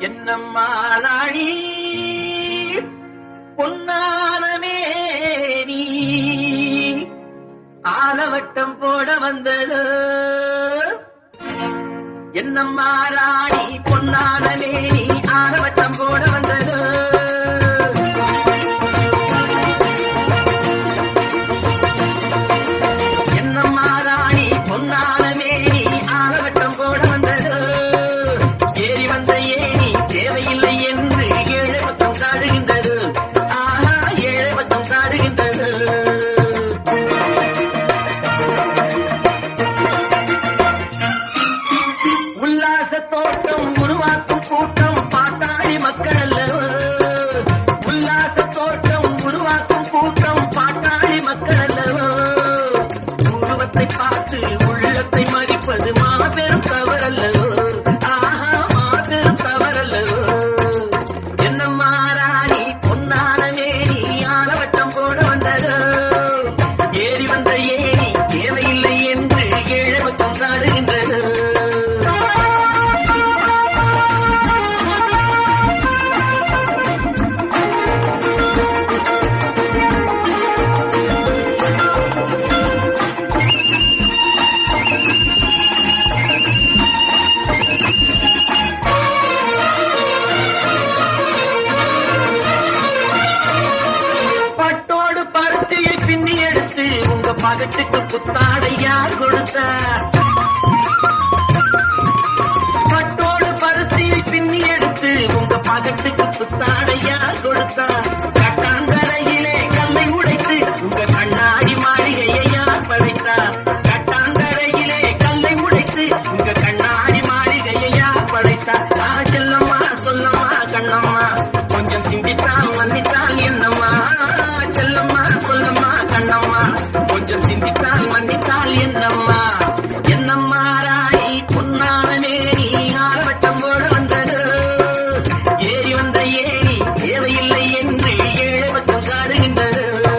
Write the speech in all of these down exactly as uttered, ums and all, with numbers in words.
என்னம்மா ராணி பொன்னானமே நீ ஆலவட்டம் போட வந்தது. என்னம்மா ராணி பொன்னானமே நீ ஆலவட்டம் போட வந்தது. என்னம்மா ராணி பொன்னானமே நீ ஆலவட்டம் போட வந்தது. ஏறி வந்த ஏனி தேவையில்லை என்று ஏழை பக்கம் காடுகின்றது. ஆஹா, ஏழை பக்கம் காடுகின்றது. உல்லாச தோட்டம் உருவாக்கும் கூட்டம் பாட்டாளி மக்கள் அல்லவோ. உல்லாச தோட்டம் உருவாக்கும் கூட்டம் பாட்டாளி மக்கள் அல்லவோ. உருவத்தை பார்த்து உள்ளத்தை மதிப்பது மாபெரும் தவறல்லவோ. ஆஹா, மாபெரும் தவறல்லவோ. என்னம்மா ராணி பொன்னானமே நீ ஆலவட்டம் போட வந்ததோ. ஏறி வந்த ஏனி தேவையில்லை என்று ஏழை பக்கம் காடுகின்றது. பின்னி எடுத்து உங்க பகட்டுக்கு புத்தாடை யார் கொடுத்தா? பட்டோடு பருத்தியை பின்னி எடுத்து உங்க பகட்டுக்கு புத்தாடை யார் கொடுத்தா? கட்டாங்கரையிலே கல்லை உடைத்து உங்க கண்ணாடி மாளிகையை யார் படைத்தா? கட்டாங்கரையிலே கல்லை உடைத்து உங்க கண்ணாடி மாளிகையை யார் படைத்தா? செல்லம்மா சொல்லம்மா கண்ணம்மா கொஞ்சம் சிந்தித்தான் மன்னித்தான் என்னம்மா. செல்லம்மா சொல்லம்மா கண்ணம்மா கொஞ்சம் சிந்தித்தால் மன்னித்தால் என்னம்மா. என்னம்மா ராணி பொன்னானமே நீ ஆலவட்டம் போட வந்தது. ஏறி வந்த ஏனி தேவையில்லை என்று ஏழை பக்கம் காடுகின்றது.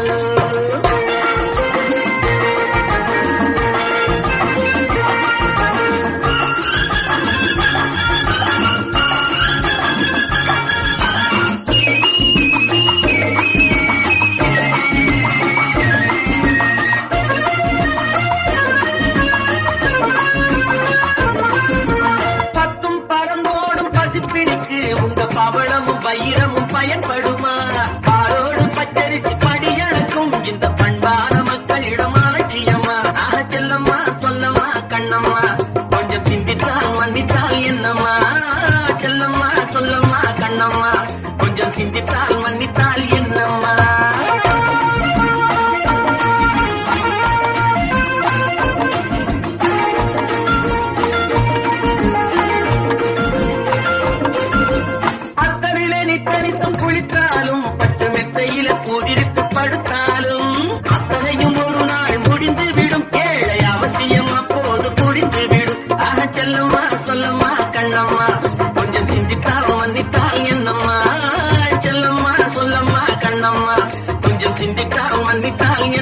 உங்க பவளமும் வைரமும் பயன்படுமா? பாலோடு பச்சரிசி படியளக்கும் இந்த பண்பான மக்களிடம் அலட்சியமா? ஆக செல்லம்மா சொல்லம்மா கண்ணம்மா கொஞ்சம் சிந்தித்தால் மன்னித்தால் என்னம்மா. செல்லம்மா சொல்லம்மா கண்ணம்மா கொஞ்சம் சிந்தித்தால் மன்னித்தால் என்னம்மா. குளித்தாலும் பட்டு மெத்தையில கூடிருக்கு படுத்தாலும் அத்தனையும் ஒரு நாள் முடிந்து விடும். ஏழை அவசியம் அப்போது முடிந்து விடும். ஆக செல்லம்மா சொல்லம்மா கண்ணம்மா கொஞ்சம் சிந்தித்தால் மன்னித்தால் என்னம்மா. செல்லம்மா சொல்லம்மா கண்ணம்மா கொஞ்சம் சிந்தித்தால் மன்னித்தால்